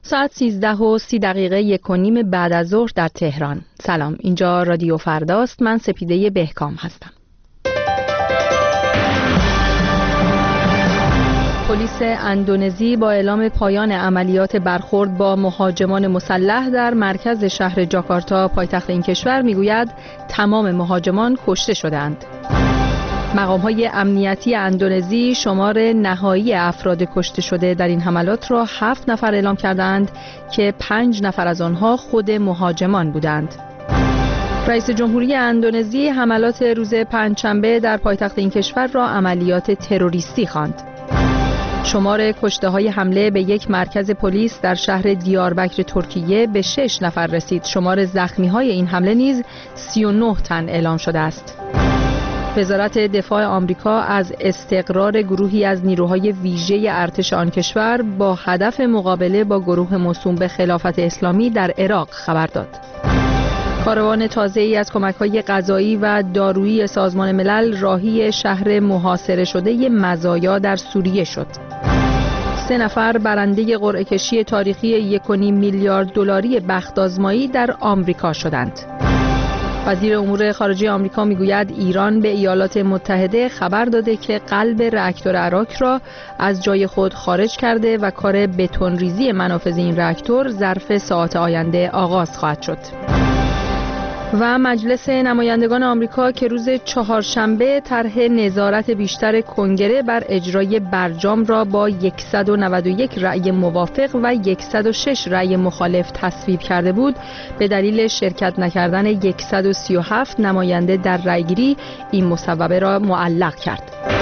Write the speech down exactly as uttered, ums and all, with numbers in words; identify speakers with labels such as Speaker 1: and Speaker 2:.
Speaker 1: ساعت سیزده و سی دقیقه یک و نیم بعد از ظهر در تهران. سلام، اینجا رادیو فرداست. من سپیده بهکام هستم. پلیس اندونزی با اعلام پایان عملیات برخورد با مهاجمان مسلح در مرکز شهر جاکارتا پایتخت این کشور میگوید تمام مهاجمان کشته شدند. مقام‌های امنیتی اندونزی شمار نهایی افراد کشته شده در این حملات را هفت نفر اعلام کردند که پنج نفر از آنها خود مهاجمان بودند. رئیس جمهوری اندونزی حملات روز پنجشنبه در پایتخت این کشور را عملیات تروریستی خواند. شمار کشته‌های حمله به یک مرکز پلیس در شهر دیاربکر ترکیه به شش نفر رسید. شمار زخمی‌های این حمله نیز سی و نه تن اعلام شده است. وزارت دفاع آمریکا از استقرار گروهی از نیروهای ویژه ارتش آن کشور با هدف مقابله با گروه موسوم به خلافت اسلامی در عراق خبر داد. کاروان تازه‌ای از کمک‌های غذایی و دارویی سازمان ملل راهی شهر محاصره شده مزایا در سوریه شد. سه نفر برنده قرعه کشی تاریخی یک و نیم میلیارد دلاری بخت آزمایی در آمریکا شدند. وزیر امور خارجه آمریکا میگوید ایران به ایالات متحده خبر داده که قلب راکتور اراک را از جای خود خارج کرده و کار بتون ریزی منافذ این راکتور ظرف ساعات آینده آغاز خواهد شد. و مجلس نمایندگان آمریکا که روز چهارشنبه طرح نظارت بیشتر کنگره بر اجرای برجام را با صد و نود و یک رأی موافق و صد و شش رأی مخالف تصویب کرده بود، به دلیل شرکت نکردن صد و سی و هفت نماینده در رأیگیری این مصوبه را معلق کرد.